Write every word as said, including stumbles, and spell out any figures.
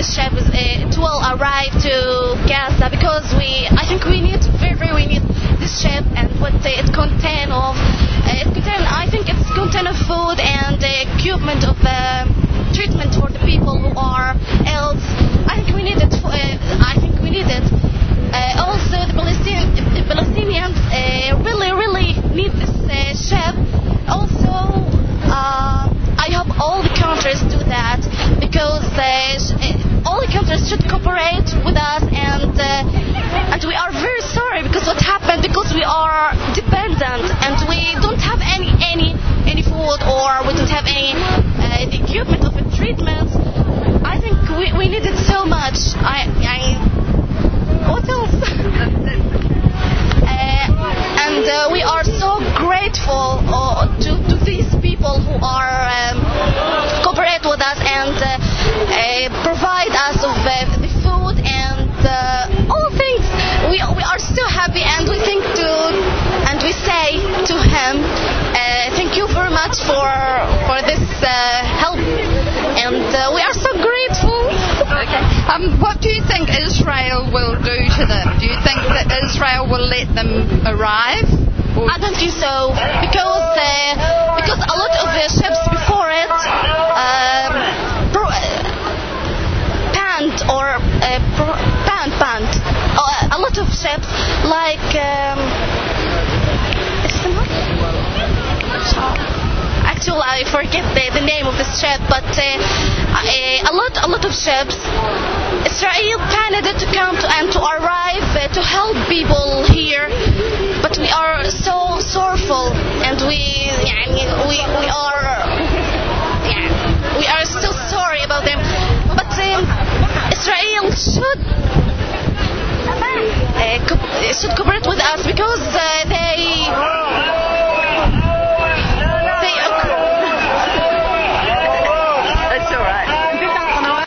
ship is, uh, it will arrive to Gaza because we, I think we need very, we need this ship and what uh, it contain of. Uh, it contain, I think it's contain of food and uh, equipment of uh, treatment for the people who are ill. I think we need it. For, uh, I think we need it. Uh, also, the, Palestine, the Palestinians uh, really, really need this uh, ship. Also, uh, I hope all the countries do that because uh, sh- all the countries should cooperate with us, and uh, and we are very sorry because what happened because we are dependent and we don't have any any any food or we don't have any uh, equipment of a treatment. I think we we need it so much. I I what else? uh, and uh, we are so grateful uh, to to these people who are um, cooperate with us and uh, uh, provide us of uh, the food and uh, all things. We we are so happy and we think to and we say to him, uh, thank you very much for for this uh, help, and uh, we are so grateful. Okay. Um, what do you think Israel will do to them? Do you think that Israel will let them arrive? Or I don't think so because uh, because a lot of the ships before it um, pro- uh, panned or uh, pro- panned panned uh, a lot of ships like um, actually I forget the, the name of this ship, but uh, uh, a lot a lot of ships Israel planned to come to and to arrive uh, to help people here, but we are so sorrowful and we يعني, we we are yeah, we are so sorry about them, but um, Israel should uh, co- should cooperate with us because uh,